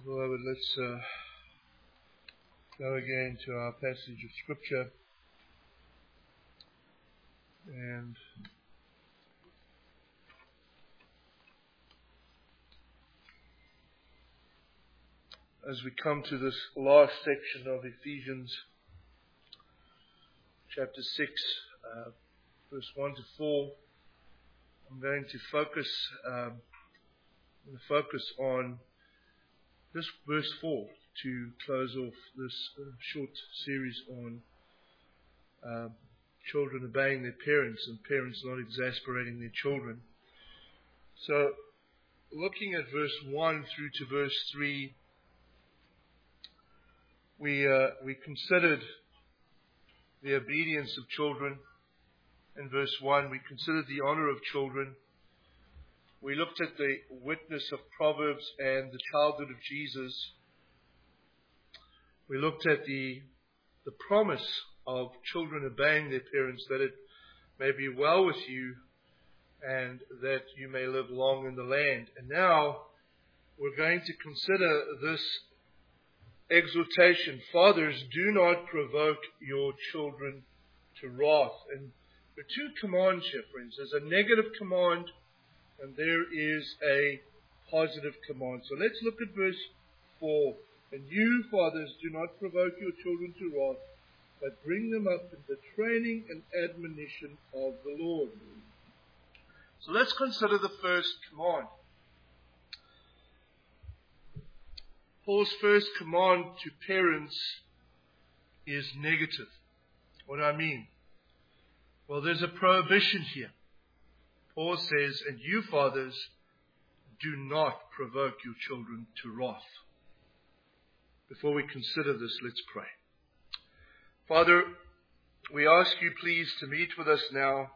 Beloved, let's go again to our passage of Scripture. And as we come to this last section of Ephesians, chapter 6, verse 1 to 4, I'm going to focus on this verse 4 to close off this short series on children obeying their parents and parents not exasperating their children. So, looking at verse 1 through to verse 3, we considered the obedience of children. In verse 1, we considered the honor of children. We looked at the witness of Proverbs and the childhood of Jesus. We looked at the promise of children obeying their parents, that it may be well with you and that you may live long in the land. And now we're going to consider this exhortation. Fathers, do not provoke your children to wrath. And there are two commands here, friends. There's a negative command and there is a positive command. So let's look at verse 4. And you, fathers, do not provoke your children to wrath, but bring them up in the training and admonition of the Lord. So let's consider the first command. Paul's first command to parents is negative. What do I mean? Well, there's a prohibition here. Paul says, and you, fathers, do not provoke your children to wrath. Before we consider this, let's pray. Father, we ask you please to meet with us now.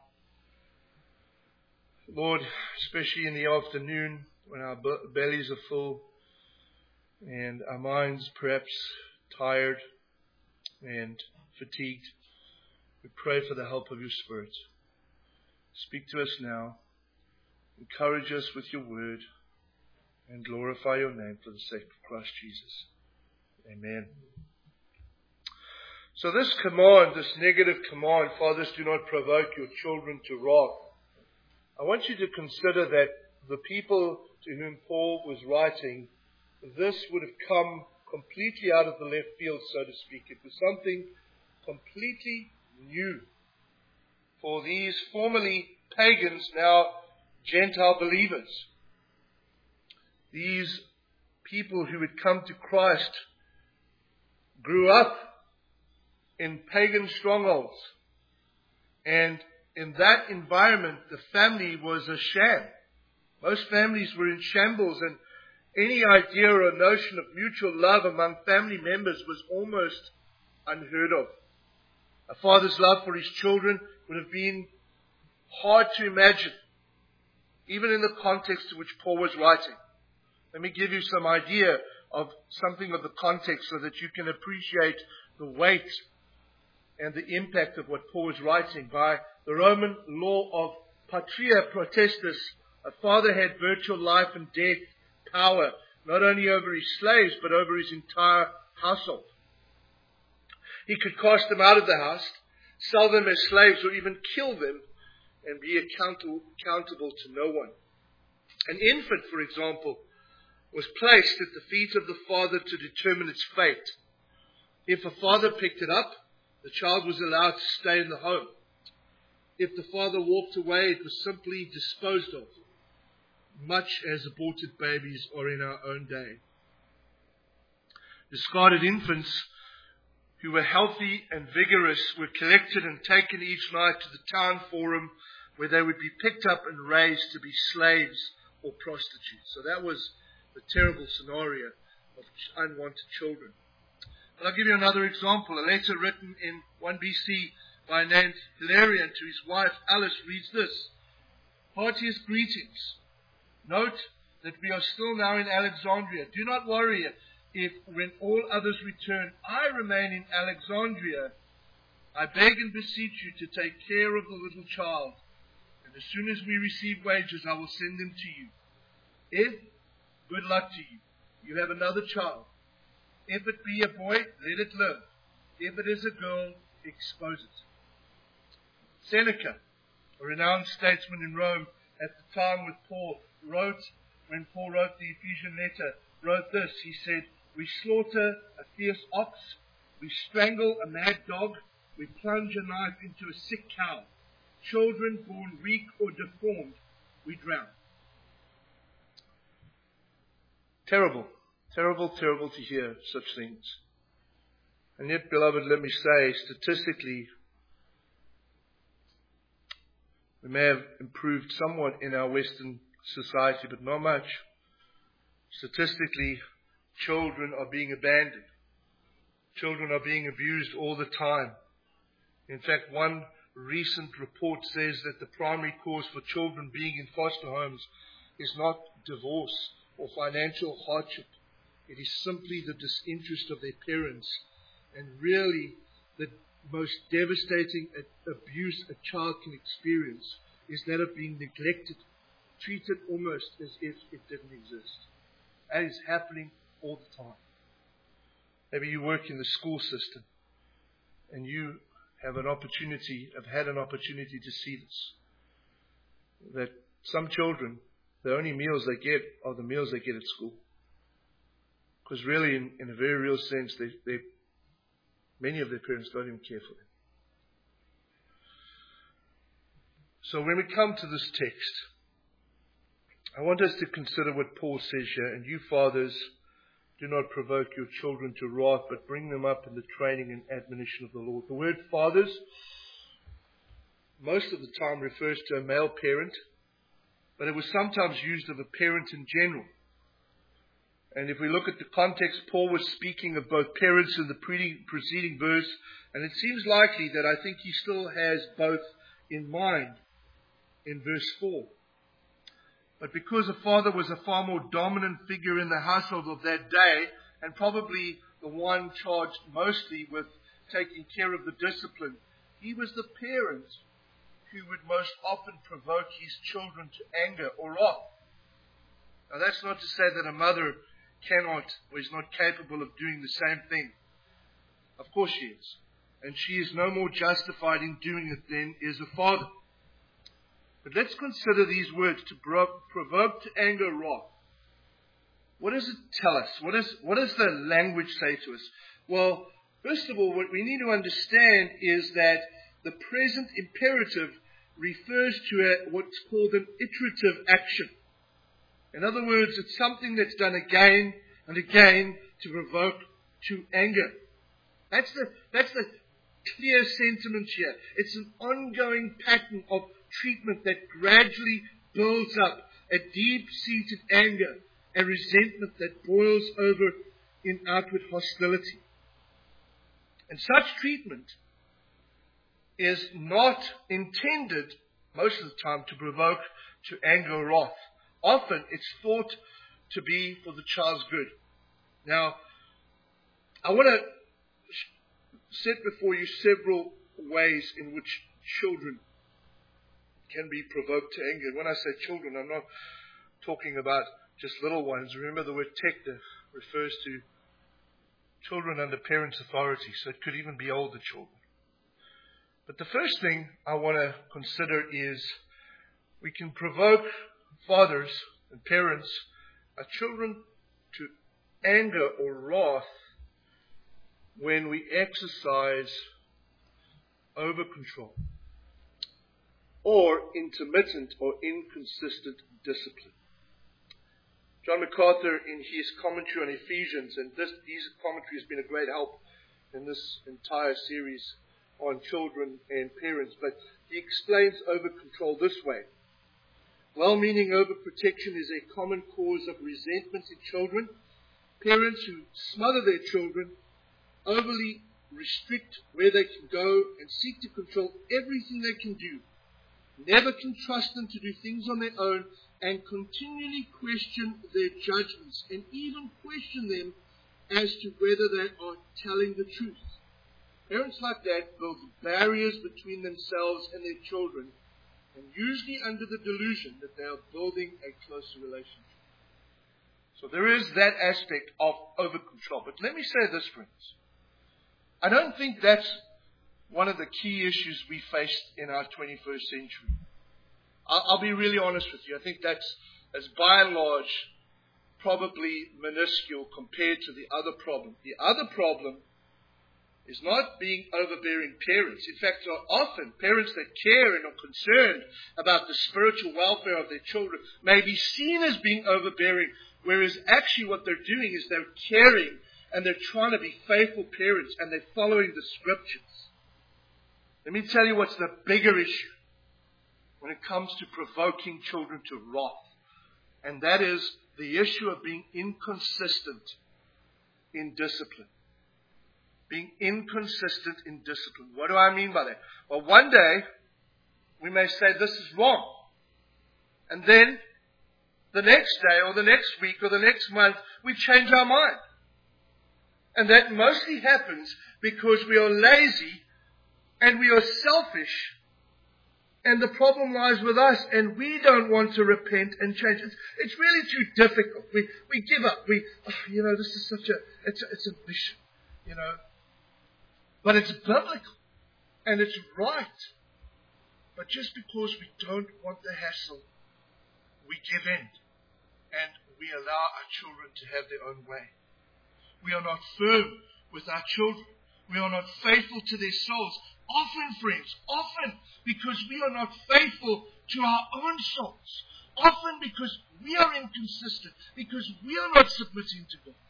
Lord, especially in the afternoon when our bellies are full and our minds perhaps tired and fatigued, we pray for the help of your Spirit. Speak to us now. Encourage us with your word and glorify your name for the sake of Christ Jesus. Amen. So this command, this negative command, fathers, do not provoke your children to wrath. I want you to consider that the people to whom Paul was writing, this would have come completely out of the left field, so to speak. It was something completely new for these formerly pagans, now Gentile believers. These people who had come to Christ grew up in pagan strongholds. And in that environment, the family was a sham. Most families were in shambles, and any idea or notion of mutual love among family members was almost unheard of. A father's love for his children would have been hard to imagine, even in the context to which Paul was writing. Let me give you some idea of something of the context so that you can appreciate the weight and the impact of what Paul was writing. By the Roman law of patria potestas, a father had virtual life and death power, not only over his slaves, but over his entire household. He could cast them out of the house, sell them as slaves, or even kill them and be accountable to no one. An infant, for example, was placed at the feet of the father to determine its fate. If a father picked it up, the child was allowed to stay in the home. If the father walked away, it was simply disposed of, much as aborted babies are in our own day. Discarded infants who were healthy and vigorous were collected and taken each night to the town forum, where they would be picked up and raised to be slaves or prostitutes. So that was the terrible scenario of unwanted children. But I'll give you another example. A letter written in 1 BC by a named Hilarion to his wife Alice reads this: "Heartiest greetings. Note that we are still now in Alexandria. Do not worry if, when all others return, I remain in Alexandria. I beg and beseech you to take care of the little child, and as soon as we receive wages, I will send them to you. If, good luck to you. you have another child. If it be a boy, let it live. If it is a girl, expose it. Seneca, a renowned statesman in Rome at the time when Paul wrote the Ephesian letter, wrote this. He said, "We slaughter a fierce ox, we strangle a mad dog, we plunge a knife into a sick cow. Children born weak or deformed, we drown." Terrible, terrible, terrible to hear such things. And yet, beloved, let me say, statistically, we may have improved somewhat in our Western society, but not much. Statistically, children are being abandoned. Children are being abused all the time. In fact, one recent report says that the primary cause for children being in foster homes is not divorce or financial hardship. It is simply the disinterest of their parents. And really, the most devastating abuse a child can experience is that of being neglected, treated almost as if it didn't exist. That is happening all the time. Maybe you work in the school system and you have had an opportunity to see this. That some children, the only meals they get are the meals they get at school. Because really, in a very real sense, many of their parents don't even care for them. So when we come to this text, I want us to consider what Paul says here. "And you fathers, do not provoke your children to wrath, but bring them up in the training and admonition of the Lord." The word fathers most of the time refers to a male parent, but it was sometimes used of a parent in general. And if we look at the context, Paul was speaking of both parents in the preceding verse, and it seems likely that I think he still has both in mind in verse 4. But because a father was a far more dominant figure in the household of that day, and probably the one charged mostly with taking care of the discipline, he was the parent who would most often provoke his children to anger or wrath. Now that's not to say that a mother cannot or is not capable of doing the same thing. Of course she is. And she is no more justified in doing it than is a father. But let's consider these words, to provoke to anger or wrath. What does it tell us? What does the language say to us? Well, first of all, what we need to understand is that the present imperative refers to what's called an iterative action. In other words, it's something that's done again and again to provoke to anger. That's the clear sentiment here. It's an ongoing pattern of treatment that gradually builds up a deep-seated anger and resentment that boils over in outward hostility. And such treatment is not intended, most of the time, to provoke to anger or wrath. Often it's thought to be for the child's good. Now, I want to set before you several ways in which children can be provoked to anger. When I say children, I'm not talking about just little ones. Remember, the word tekna refers to children under parents' authority, so it could even be older children. But the first thing I want to consider is we can provoke fathers and parents, our children, to anger or wrath when we exercise over-control or intermittent or inconsistent discipline. John MacArthur, in his commentary on Ephesians, and his commentary has been a great help in this entire series on children and parents, but he explains over-control this way. Well-meaning overprotection is a common cause of resentment in children. Parents who smother their children, overly restrict where they can go, and seek to control everything they can do, never can trust them to do things on their own, and continually question their judgments, and even question them as to whether they are telling the truth. Parents like that build barriers between themselves and their children, and usually under the delusion that they are building a closer relationship. So there is that aspect of over-control. But let me say this, friends. I don't think that's one of the key issues we face in our 21st century. I'll be really honest with you. I think that's, as by and large, probably minuscule compared to the other problem. The other problem is not being overbearing parents. In fact, often parents that care and are concerned about the spiritual welfare of their children may be seen as being overbearing, whereas actually what they're doing is they're caring and they're trying to be faithful parents and they're following the scriptures. Let me tell you what's the bigger issue when it comes to provoking children to wrath. And that is the issue of being inconsistent in discipline. Being inconsistent in discipline. What do I mean by that? Well, one day we may say this is wrong. And then the next day or the next week or the next month we change our mind. And that mostly happens because we are lazy and we are selfish. And the problem lies with us, and we don't want to repent and change. It's really too difficult. We give up. This is such it's a mission, But it's biblical, and it's right. But just because we don't want the hassle, we give in, and we allow our children to have their own way. We are not firm with our children. We are not faithful to their souls. Often, friends, because we are not faithful to our own souls. Often because we are inconsistent, because we are not submitting to God.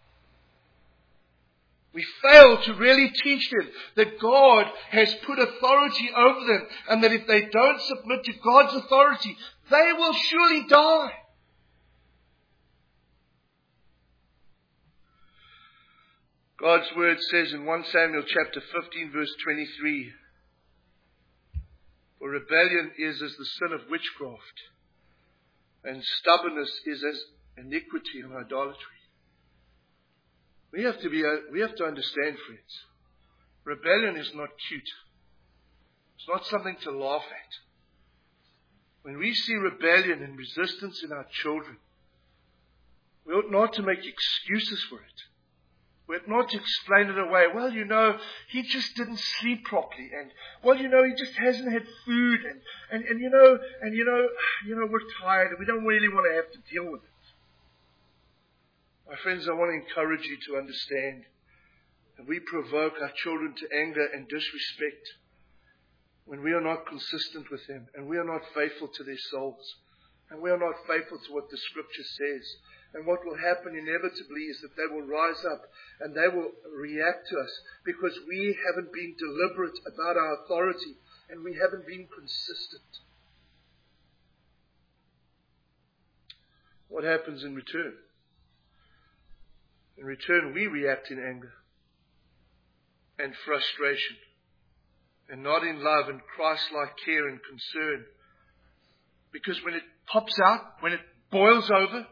We fail to really teach them that God has put authority over them, and that if they don't submit to God's authority, they will surely die. God's word says in 1 Samuel chapter 15 verse 23, for rebellion is as the sin of witchcraft, and stubbornness is as iniquity and idolatry. We have to understand, friends, rebellion is not cute. It's not something to laugh at. When we see rebellion and resistance in our children, we ought not to make excuses for it. We ought not to explain it away. Well, he just didn't sleep properly, and he just hasn't had food, and we're tired, and we don't really want to have to deal with it. My friends, I want to encourage you to understand that we provoke our children to anger and disrespect when we are not consistent with them, and we are not faithful to their souls, and we are not faithful to what the Scripture says. And what will happen inevitably is that they will rise up and they will react to us because we haven't been deliberate about our authority and we haven't been consistent. What happens in return? In return, we react in anger and frustration and not in love and Christ-like care and concern. Because when it pops out, when it boils over,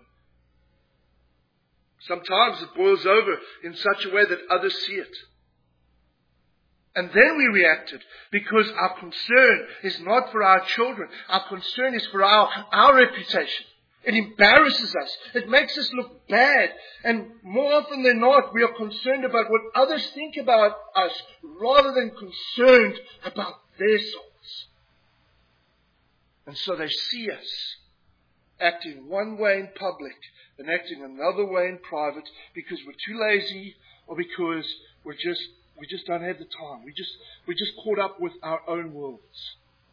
sometimes it boils over in such a way that others see it. And then we reacted because our concern is not for our children. Our concern is for our reputation. It embarrasses us. It makes us look bad. And more often than not, we are concerned about what others think about us rather than concerned about their souls. And so they see us acting one way in public and acting another way in private because we're too lazy or because we just don't have the time. We're just caught up with our own worlds.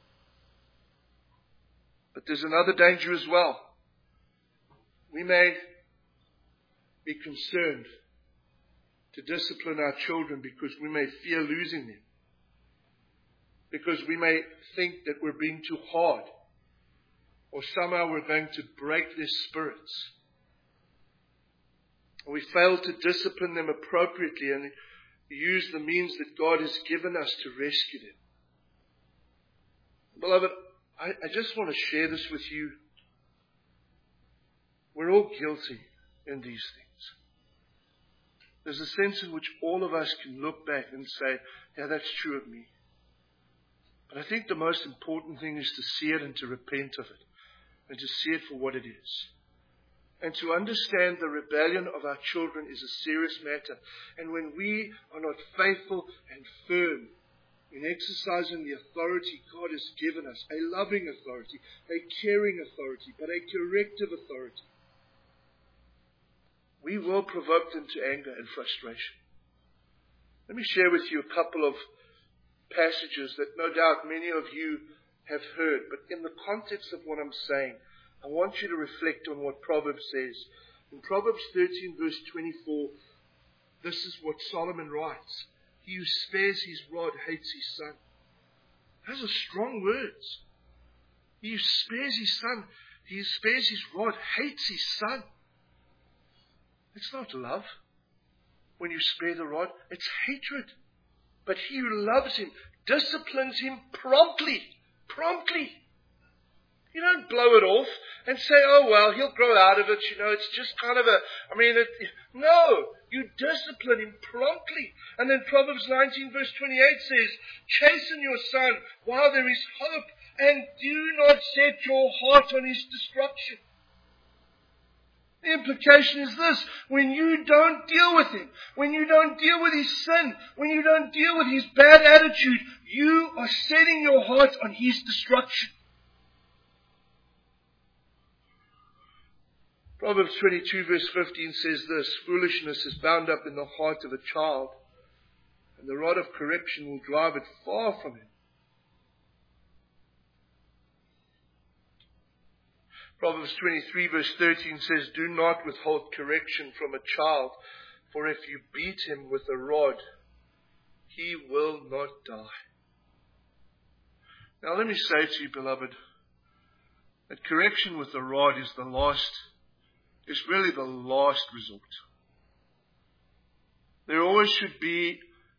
But there's another danger as well. We may be concerned to discipline our children because we may fear losing them. Because we may think that we're being too hard. Or somehow we're going to break their spirits. We fail to discipline them appropriately and use the means that God has given us to rescue them. Beloved, I just want to share this with you. We're all guilty in these things. There's a sense in which all of us can look back and say, yeah, that's true of me. But I think the most important thing is to see it and to repent of it. And to see it for what it is. And to understand the rebellion of our children is a serious matter. And when we are not faithful and firm in exercising the authority God has given us, a loving authority, a caring authority, but a corrective authority, we will provoke them to anger and frustration. Let me share with you a couple of passages that no doubt many of you have heard, but in the context of what I'm saying, I want you to reflect on what Proverbs says. In Proverbs 13 verse 24, this is what Solomon writes. He who spares his rod hates his son. Those are strong words. He who spares his son, he who spares his rod hates his son. It's not love. When you spare the rod, it's hatred. But he who loves him disciplines him promptly. Promptly. You don't blow it off and say, oh, well, he'll grow out of it. It's just kind of no, you discipline him promptly. And then Proverbs 19 verse 28 says, chasten your son while there is hope, and do not set your heart on his destruction. The implication is this: when you don't deal with him, when you don't deal with his sin, when you don't deal with his bad attitude, you are setting your heart on his destruction. Proverbs 22 verse 15 says this: foolishness is bound up in the heart of a child, and the rod of correction will drive it far from him. Proverbs 23 verse 13 says, do not withhold correction from a child, for if you beat him with a rod, he will not die. Now let me say to you, beloved, that correction with a rod is really the last resort. There always should be,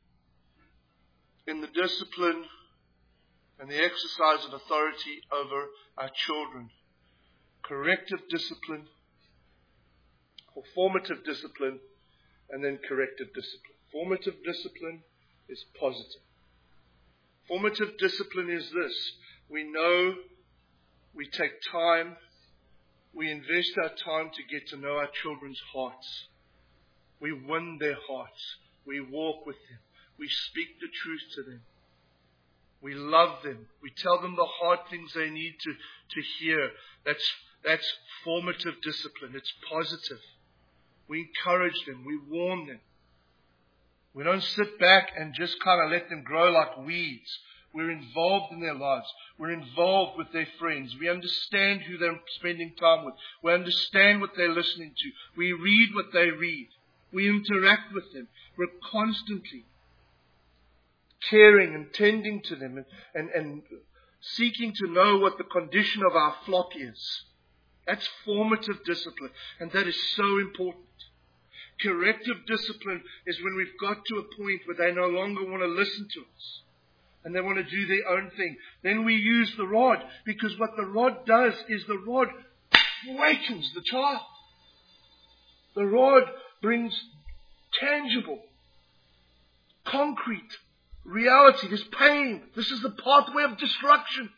in the discipline and the exercise of authority over our children, corrective discipline, or formative discipline, and then corrective discipline. Formative discipline is positive. Formative discipline is this: we know, we take time, we invest our time to get to know our children's hearts. We win their hearts. We walk with them. We speak the truth to them. We love them. We tell them the hard things they need to hear. That's formative discipline. It's positive. We encourage them. We warn them. We don't sit back and just kind of let them grow like weeds. We're involved in their lives. We're involved with their friends. We understand who they're spending time with. We understand what they're listening to. We read what they read. We interact with them. We're constantly caring and tending to them and seeking to know what the condition of our flock is. That's formative discipline, and that is so important. Corrective discipline is when we've got to a point where they no longer want to listen to us and they want to do their own thing. Then we use the rod, because what the rod does is the rod awakens the child. The rod brings tangible, concrete reality. There's pain. This is the pathway of destruction.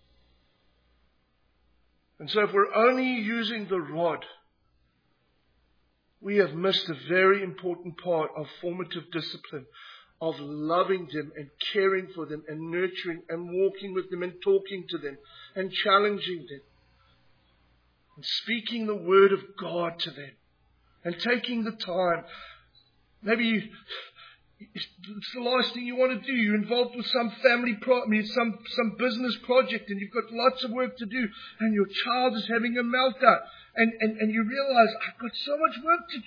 And so if we're only using the rod, we have missed a very important part of formative discipline, of loving them and caring for them and nurturing and walking with them and talking to them and challenging them and speaking the word of God to them and taking the time. Maybe it's the last thing you want to do. You're involved with some family some business project, and you've got lots of work to do, and your child is having a meltdown, and you realize, I've got so much work to do.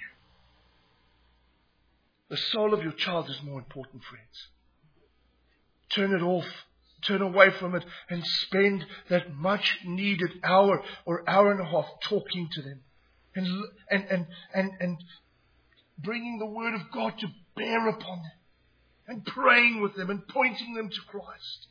The soul of your child is more important, friends. Turn it off. Turn away from it and spend that much needed hour or hour and a half talking to them and bringing the word of God to bear upon them and praying with them and pointing them to Christ.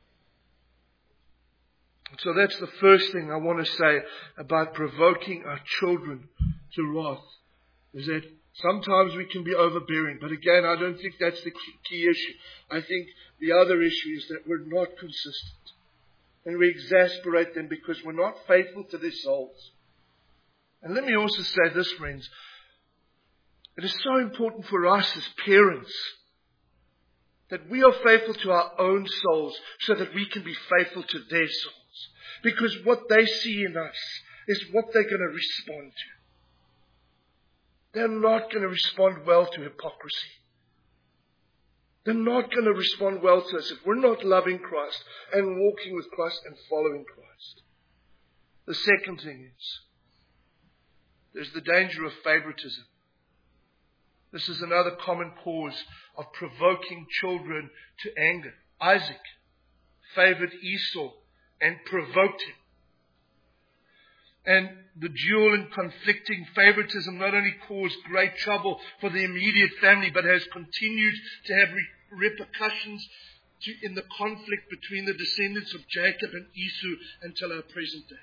So that's the first thing I want to say about provoking our children to wrath, is that sometimes we can be overbearing. But again, I don't think that's the key issue. I think the other issue is that we're not consistent. And we exasperate them because we're not faithful to their souls. And let me also say this, friends. It is so important for us as parents that we are faithful to our own souls so that we can be faithful to their souls. Because what they see in us is what they're going to respond to. They're not going to respond well to hypocrisy. They're not going to respond well to us if we're not loving Christ and walking with Christ and following Christ. The second thing is, there's the danger of favoritism. This is another common cause of provoking children to anger. Isaac favored Esau and provoked him. And the dual and conflicting favoritism not only caused great trouble for the immediate family, but has continued to have repercussions in the conflict between the descendants of Jacob and Esau until our present day.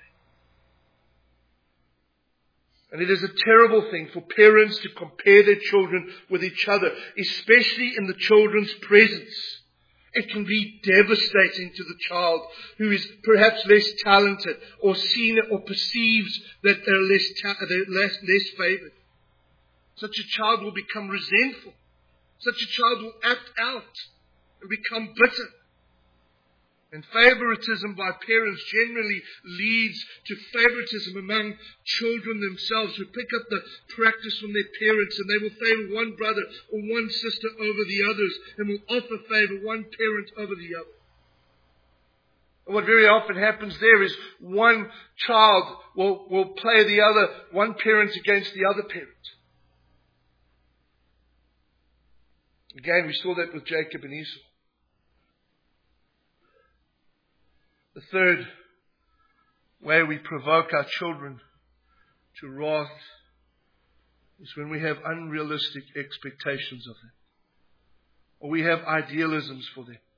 And it is a terrible thing for parents to compare their children with each other, especially in the children's presence. It can be devastating to the child who is perhaps less talented or seen or perceives that they're less favored. Such a child will become resentful. Such a child will act out and become bitter. And favoritism by parents generally leads to favoritism among children themselves, who pick up the practice from their parents, and they will favor one brother or one sister over the others, and will often favor one parent over the other. And what very often happens there is one child will play the other, one parent against the other parent. Again, we saw that with Jacob and Esau. The third way we provoke our children to wrath is when we have unrealistic expectations of them, or we have idealisms for them.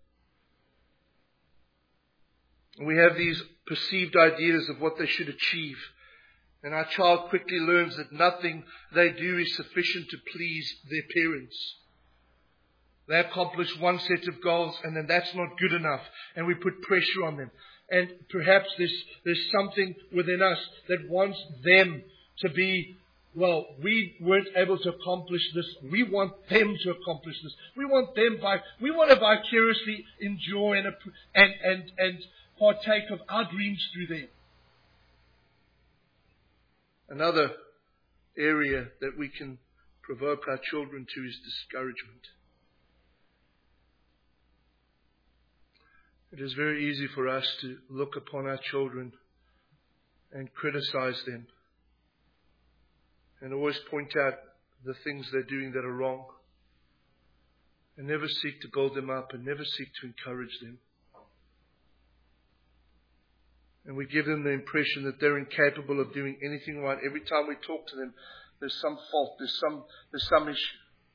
And we have these perceived ideas of what they should achieve. And our child quickly learns that nothing they do is sufficient to please their parents. They accomplish one set of goals, and then that's not good enough, and we put pressure on them. And perhaps there's something within us that wants them to be, well, we weren't able to accomplish this. We want them to accomplish this. We want to vicariously enjoy and partake of our dreams through them. Another area that we can provoke our children to is discouragement. It is very easy for us to look upon our children and criticize them and always point out the things they're doing that are wrong and never seek to build them up and never seek to encourage them. And we give them the impression that they're incapable of doing anything right. Every time we talk to them, there's some fault, there's some issue.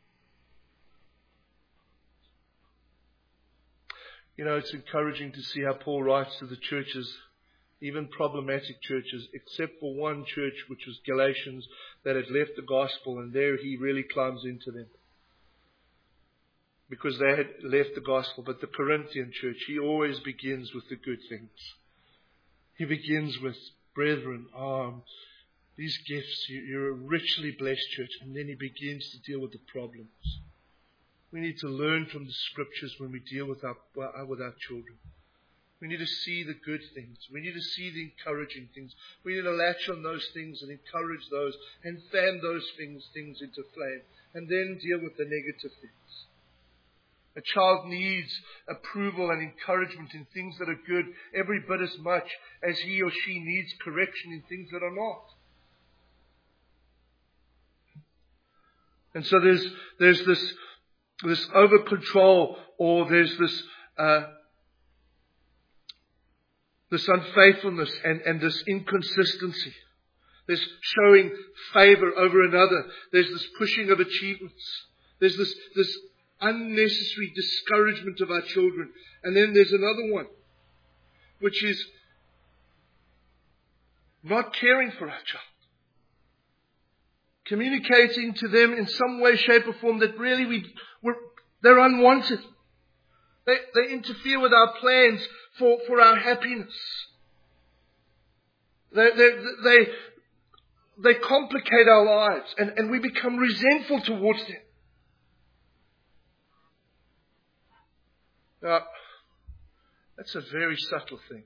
You know, it's encouraging to see how Paul writes to the churches, even problematic churches, except for one church, which was Galatians, that had left the gospel, and there he really climbs into them. Because they had left the gospel. But the Corinthian church, he always begins with the good things. He begins with, brethren, these gifts, you're a richly blessed church. And then he begins to deal with the problems. We need to learn from the scriptures when we deal with our children. We need to see the good things. We need to see the encouraging things. We need to latch on those things and encourage those and fan those things into flame. And then deal with the negative things. A child needs approval and encouragement in things that are good every bit as much as he or she needs correction in things that are not. And so there's this over control, or there's this unfaithfulness and this inconsistency. There's showing favor over another. There's this pushing of achievements. There's this unnecessary discouragement of our children. And then there's another one, which is not caring for our child. Communicating to them in some way, shape or form that really they're unwanted. They interfere with our plans for our happiness. They they complicate our lives, and we become resentful towards them. Now, that's a very subtle thing.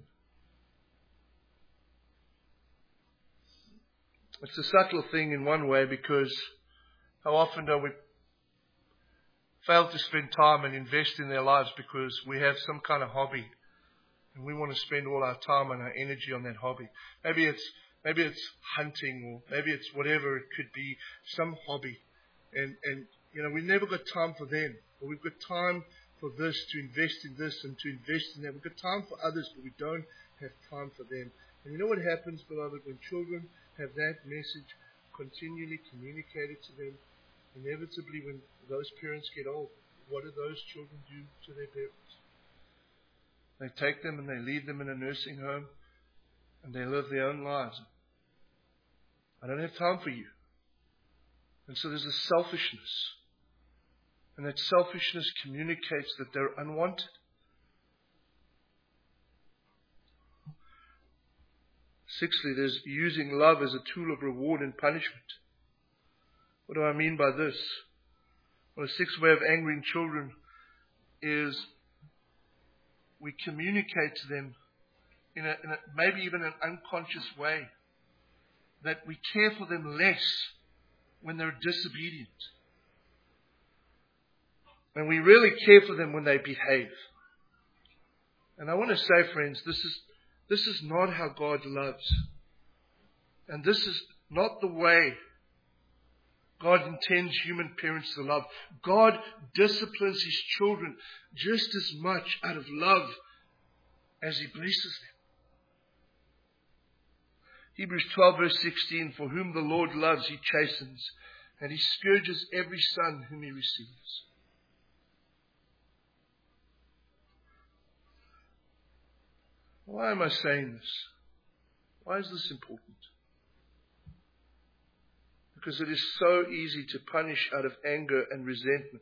It's a subtle thing in one way, because how often do we fail to spend time and invest in their lives because we have some kind of hobby and we want to spend all our time and our energy on that hobby. Maybe it's hunting, or maybe it's whatever it could be, some hobby. And we never got time for them. Or we've got time for this, to invest in this and to invest in that. We've got time for others, but we don't have time for them. And you know what happens, beloved, when children have that message continually communicated to them? Inevitably, when those parents get old, what do those children do to their parents? They take them and they leave them in a nursing home, and they live their own lives. I don't have time for you. And so there's a selfishness. And that selfishness communicates that they're unwanted. Sixthly, there's using love as a tool of reward and punishment. What do I mean by this? Well, the sixth way of angering children is we communicate to them in a maybe even an unconscious way that we care for them less when they're disobedient. And we really care for them when they behave. And I want to say, friends, this is not how God loves. And this is not the way God intends human parents to love. God disciplines His children just as much out of love as He blesses them. Hebrews 12 verse 16, for whom the Lord loves, He chastens, and He scourges every son whom He receives. Why am I saying this? Why is this important? Because it is so easy to punish out of anger and resentment.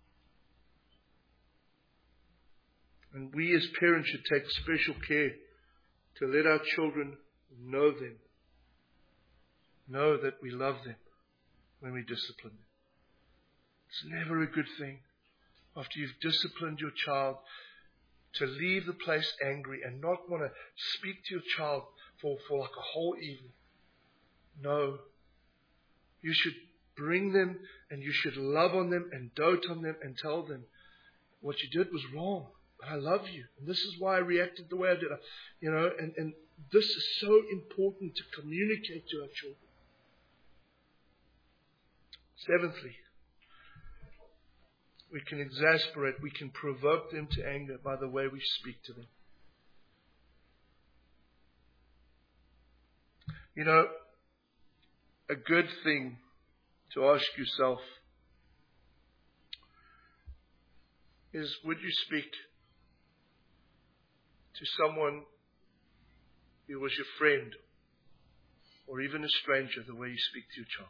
And we as parents should take special care to let our children know them. Know that we love them when we discipline them. It's never a good thing after you've disciplined your child to leave the place angry and not want to speak to your child for like a whole evening. No. You should bring them and you should love on them and dote on them and tell them what you did was wrong, but I love you. And this is why I reacted the way I did. And this is so important to communicate to our children. Seventhly, we can exasperate, we can provoke them to anger by the way we speak to them. A good thing to ask yourself is, would you speak to someone who was your friend or even a stranger the way you speak to your child?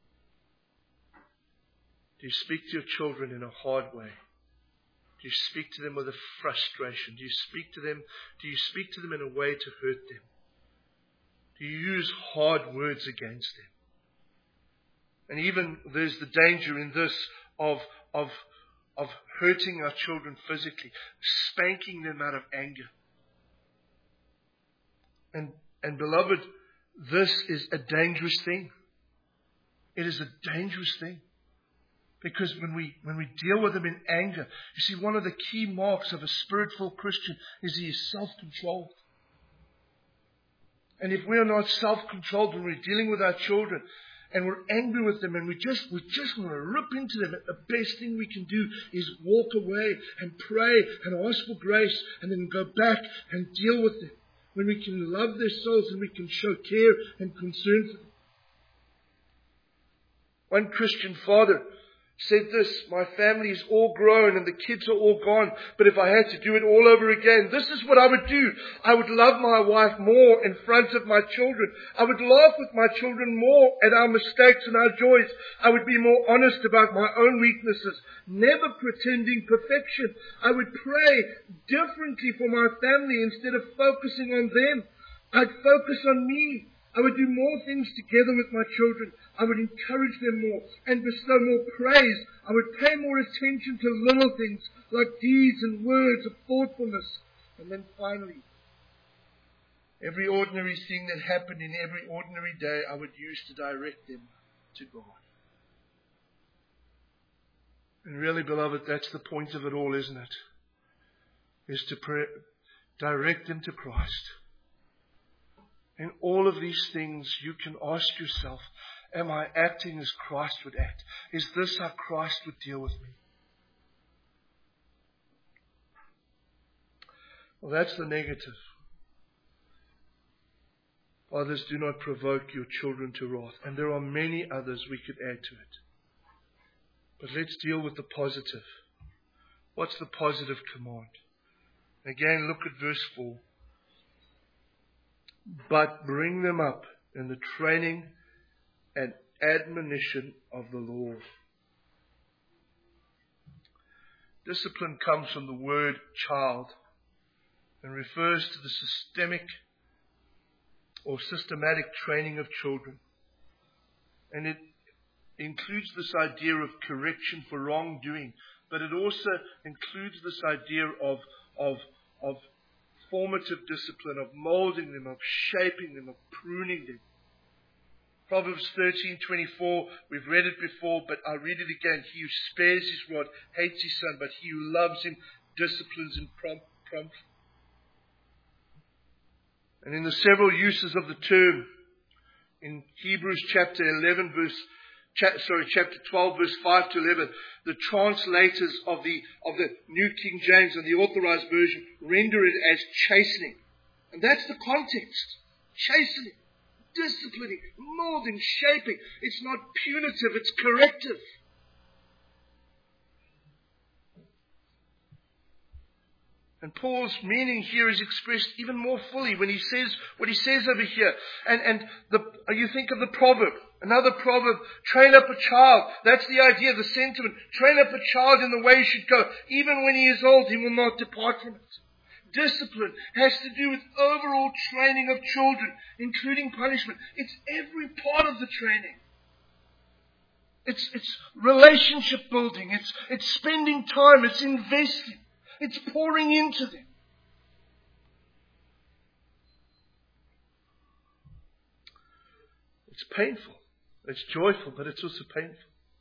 Do you speak to your children in a hard way? Do you speak to them with a frustration? Do you speak to them in a way to hurt them? Do you use hard words against them? And even there's the danger in this of hurting our children physically, spanking them out of anger. And beloved, this is a dangerous thing. It is a dangerous thing. Because when we deal with them in anger, you see, one of the key marks of a spirit-filled Christian is he is self-controlled. And if we are not self-controlled when we're dealing with our children, and we're angry with them, and we just want to rip into them, the best thing we can do is walk away and pray and ask for grace, and then go back and deal with them. When we can love their souls and we can show care and concern for them. One Christian father said this, my family is all grown and the kids are all gone, but if I had to do it all over again, this is what I would do. I would love my wife more in front of my children. I would laugh with my children more at our mistakes and our joys. I would be more honest about my own weaknesses, never pretending perfection. I would pray differently for my family instead of focusing on them. I'd focus on me. I would do more things together with my children. I would encourage them more and bestow more praise. I would pay more attention to little things like deeds and words of thoughtfulness. And then finally, every ordinary thing that happened in every ordinary day, I would use to direct them to God. And really, beloved, that's the point of it all, isn't it? Is to direct them to Christ. In all of these things, you can ask yourself, am I acting as Christ would act? Is this how Christ would deal with me? Well, that's the negative. Fathers, do not provoke your children to wrath. And there are many others we could add to it. But let's deal with the positive. What's the positive command? Again, look at verse 4. But bring them up in the training and admonition of the Lord. Discipline comes from the word child and refers to the systemic or systematic training of children. And it includes this idea of correction for wrongdoing, but it also includes this idea of formative discipline, of molding them, of shaping them, of pruning them. Proverbs 13:24, we've read it before, but I'll read it again. He who spares his rod hates his son, but he who loves him disciplines him promptly. And in the several uses of the term, in Hebrews chapter 12, verse 5 to 11, the translators of the New King James and the Authorized Version render it as chastening. And that's the context. Chastening, disciplining, molding, shaping. It's not punitive, it's corrective. And Paul's meaning here is expressed even more fully when he says what he says over here. And you think of the proverb. Another proverb, train up a child. That's the idea, the sentiment. Train up a child in the way he should go. Even when he is old, he will not depart from it. Discipline has to do with overall training of children, including punishment. It's every part of the training. It's relationship building. It's spending time. It's investing. It's pouring into them. It's painful. It's joyful, but it's also painful.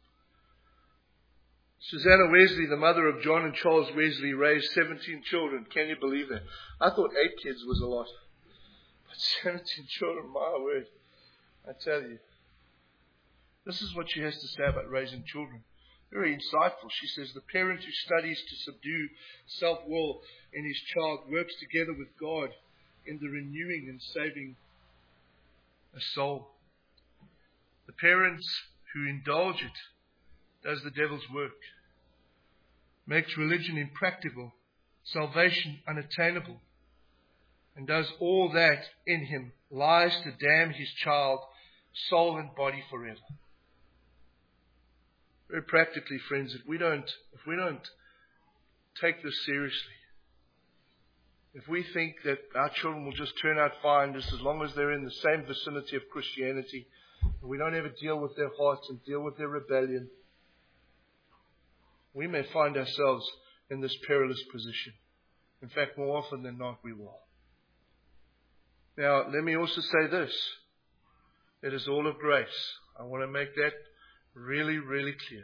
Susanna Wesley, the mother of John and Charles Wesley, raised 17 children. Can you believe that? I thought 8 kids was a lot. But 17 children, my word. I tell you. This is what she has to say about raising children. Very insightful. She says, the parent who studies to subdue self-will in his child works together with God in the renewing and saving a soul. The parents who indulge it does the devil's work, makes religion impractical, salvation unattainable, and does all that in him lies to damn his child, soul and body forever. Very practically, friends, if we don't take this seriously, if we think that our children will just turn out fine just as long as they're in the same vicinity of Christianity, and we don't ever deal with their hearts and deal with their rebellion, we may find ourselves in this perilous position. In fact, more often than not, we will. Now, let me also say this. It is all of grace. I want to make that really, really clear.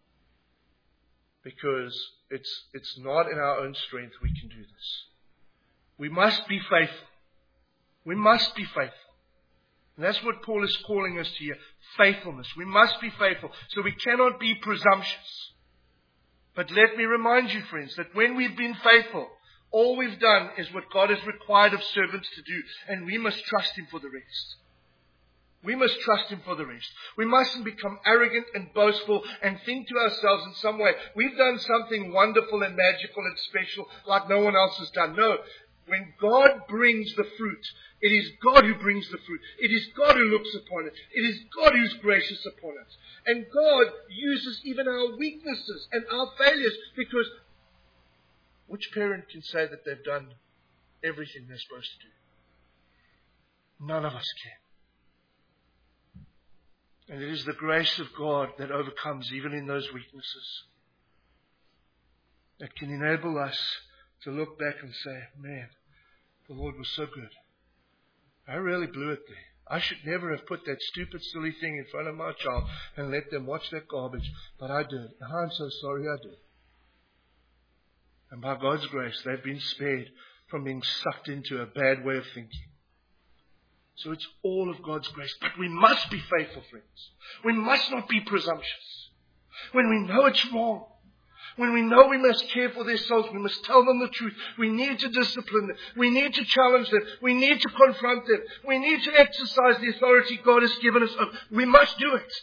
Because it's not in our own strength we can do this. We must be faithful. We must be faithful. And that's what Paul is calling us to here. Faithfulness. We must be faithful. So we cannot be presumptuous. But let me remind you, friends, that when we've been faithful, all we've done is what God has required of servants to do. And we must trust Him for the rest. We must trust Him for the rest. We mustn't become arrogant and boastful and think to ourselves in some way, we've done something wonderful and magical and special like no one else has done. No. When God brings the fruit, it is God who brings the fruit. It is God who looks upon it. It is God who's gracious upon it. And God uses even our weaknesses and our failures, because which parent can say that they've done everything they're supposed to do? None of us can. And it is the grace of God that overcomes even in those weaknesses, that can enable us to look back and say, man, the Lord was so good. I really blew it there. I should never have put that stupid, silly thing in front of my child and let them watch that garbage, but I did. And I'm so sorry I did. And by God's grace, they've been spared from being sucked into a bad way of thinking. So it's all of God's grace. But we must be faithful, friends. We must not be presumptuous. When we know it's wrong, when we know we must care for their souls, we must tell them the truth. We need to discipline them. We need to challenge them. We need to confront them. We need to exercise the authority God has given us. We must do it.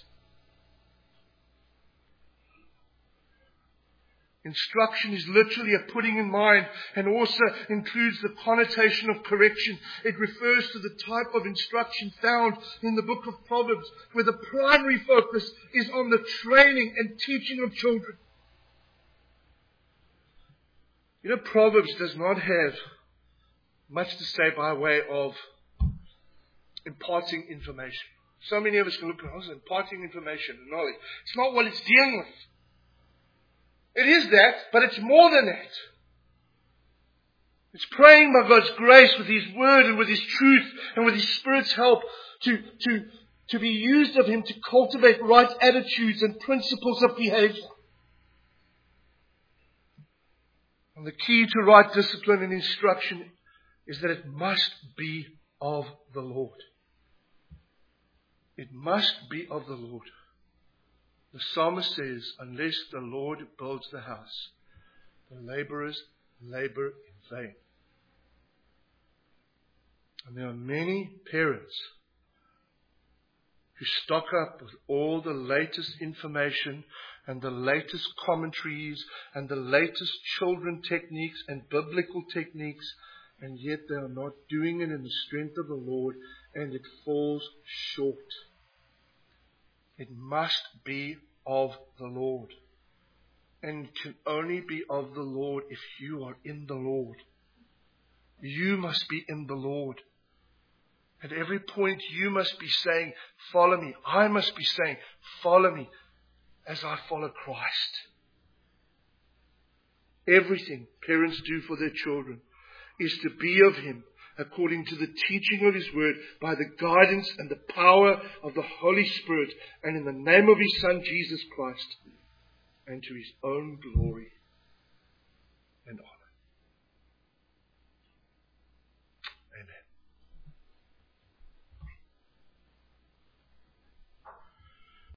Instruction is literally a putting in mind and also includes the connotation of correction. It refers to the type of instruction found in the book of Proverbs, where the primary focus is on the training and teaching of children. You know, Proverbs does not have much to say by way of imparting information. So many of us can look at it, imparting information and knowledge. It's not what it's dealing with. It is that, but it's more than that. It's praying by God's grace with His Word and with His truth and with His Spirit's help to be used of Him to cultivate right attitudes and principles of behavior. And the key to right discipline and instruction is that it must be of the Lord. It must be of the Lord. The psalmist says, unless the Lord builds the house, the laborers labor in vain. And there are many parents who stock up with all the latest information and the latest commentaries and the latest children techniques and biblical techniques, and yet they are not doing it in the strength of the Lord, and it falls short. It must be of the Lord. And it can only be of the Lord if you are in the Lord. You must be in the Lord. At every point you must be saying, follow me. I must be saying, follow me as I follow Christ. Everything parents do for their children is to be of Him according to the teaching of His Word, by the guidance and the power of the Holy Spirit, and in the name of His Son, Jesus Christ, and to His own glory and honor.